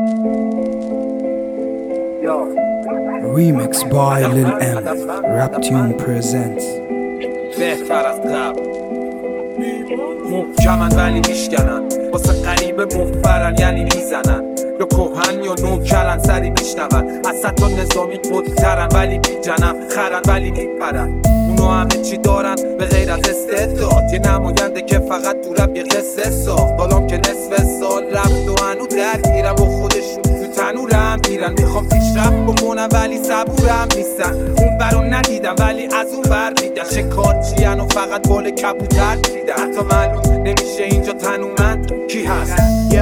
Remix by Lil M. Raptune presents. بهتر از قبل محکمن ولی میشکنن، واسه قریبه مفرن یعنی میزنن، یا کوهن یا نوکرن سری میشنون. اصلا تا نظامی قدترن ولی بیجنن، خرن ولی میپرن. اونو همه چی دارن به غیر از استعداد، یه نماینده که فقط تو رپ یه قصه ساخت. بالام که نصف سال رفت و هنو درگیرم و خودشون تو تنورم میرن. میخوام پیشرفت بکنم ولی صبورم نیستن. اون برو ندیدم ولی از اون بر دیدن. شکارچیان و فقط بال کبوتر دیدن. حتی معلوم نمیشه اینجا تنومند کی هست.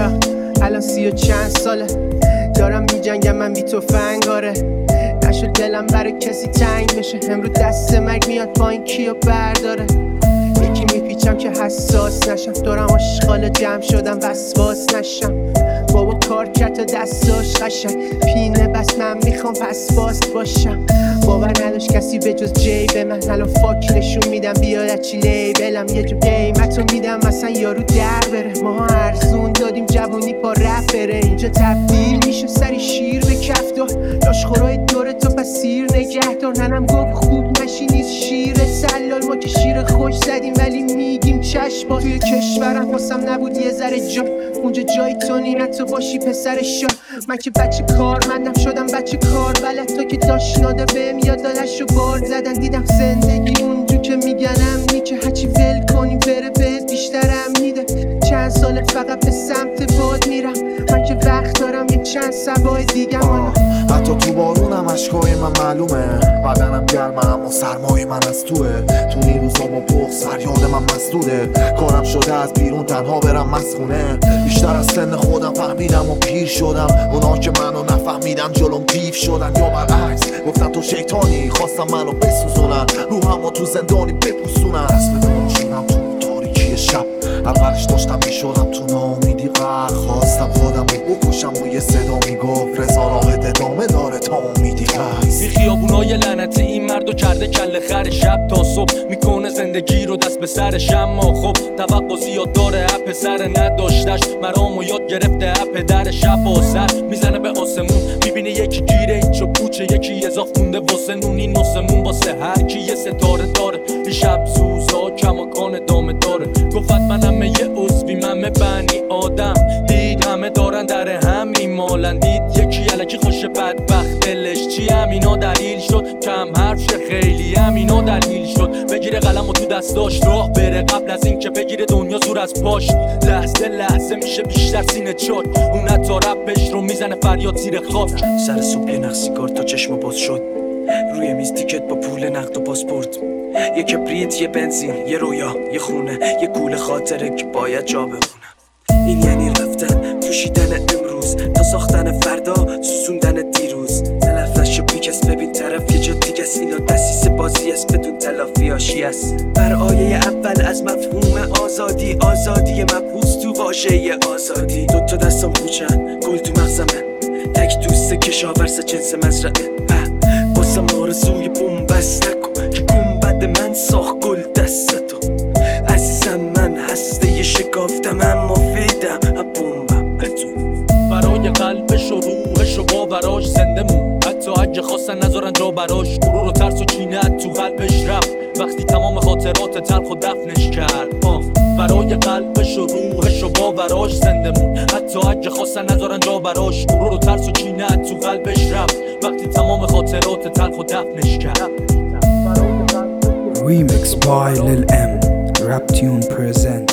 الان 30 و چند ساله دارم میجنگم من بی تفنگ. آره نشد دلم برای کسی تنگ بشه. امرو دست مرگ میاد پایین کیو برداره. یکی میپیچم که حساس نشم. دارم آشغال جمع شدم وسواس نشم. بابا کار کرد تا دستاش قشنگ پینه، بس من میخوام پس باست باشم. باور نداشت کسی به جز جیب من. الان فاک نشون میدم بیاد چی لیبلم. یه جو قیمتو میدم مثلا یارو در بره. ما ارزون دادیم جوونی پا رپ بره. اینجا تبدیل میشه سری شیر به کفتار. لاشخورای دور تو پس سیر نگهدار. ننم گفت خوب نشی نیست شیر سلال. ما که شیر خوش زدیم ولی میگیم چشم. توی کشورم واسم نبود یه ذره جا. اونجا جای تو نی تو باشی پسر شا. من که بچه کارمندم شدم بچه کار بلد. تا که داشت ناده بهم یاد دادش رو بار زدن. دیدم زندگی اونجور که میگنم نی که هرچی ول کنی بره بهت بیشترم میده. چند ساله فقط به سمت باد میرم. من که وقت دارم یه چند سبای دیگم. حتی تو بارونم اشکای من معلومه. بدنم گرمه اما سرمای من از توه. تو این روزا با بغض فریاد من مسدوده. کارم شده از بیرون تنها برم مسخونه. بیشتر از سن خودم فهمیدم و پیر شدم. اونا که منو نفهمیدن جلوم دیو شدن. یا برعکس گفتن تو شیطانی، خواستم منو بسوزونن. روحمو تو زندانی بپوسونن. اصل دونشونم تو تاریکی شب. اولش داشتم میشدم تو ناامیدی غرق. خواستم خودم رو بکشم و یه صدا میگفت رضا راهت ادامه داره تا امیدی هست. این خیابونای لعنتی این مردو کرده کله خر. شب تا صبح میکنه زندگی رو دست به سرش. اما خب توقع زیاد داره اپ سر نداشتش. مرامو یاد گرفته اپ در شب و سر میزنه به آسمون. میبینه یکی گیره اینچو پوچه، یکی اضاف مونده واسه نون. این نسمون واسه هر کی یه ستاره داره. این شب سوزا کماکان دامه داره. گفت منم یه عضوی من بنی آدم. دید همه دارن در همین مالن. دید یکی الکی خوش بدبخت دلش چی. همینا دلیل شد کم حرف شه خیلی. همینا دلیل شد بگیره قلم و تو دستاش راه بره. قبل از این که بگیره دنیا زور از پاش. لحظه لحظه میشه بیشتر سینه چاک. اون حتی رپش رو میزنه فریاد زیر خاک. سر صبح یه نخ سیگار تا چشم باز شد. روی میز تیکت با پول نقد و پاسپورت. یه کبریت یه بنزین یه رویا یه خونه. یه کوله خاطره که باید جا بمونه. این یعنی رفتن پوشیدن امروز تا ساختن فردا سوسوندن دیروز. تلفش بیکس ببین طرف یه جا دیگه است. اینا دسیس بازی است بدون تلافی هاشی است. بر آیه اول از مفهوم آزادی. آزادی مبهوس تو واژه آزادی. دوتا دستم خوچن گل تو مغزمه. تک دوست کشاورز جنس مزرعه. باسم آرزوی بومبست نکن که گنبد من ساخت گل دستتو. عزیزم من هسته شکافتم اما فیدم بومبم اتو. برای قلبش و روحش و باوراش زنده مون. حتی اگه خواستن نذارن جا براش. غرور و ترس و کینه تو قلبش رفت وقتی تمام خاطرات تلخ و دفنش کرد. برای قلبش و روحش و باوراش زنده مون. حتی اگه خواستن نذارن جا براش. غرور و ترس و کینه تو قلبش رفت وقتی تمام خاطرات تلخ و دفنش کرد. Remix by Lil M. Raptune presents.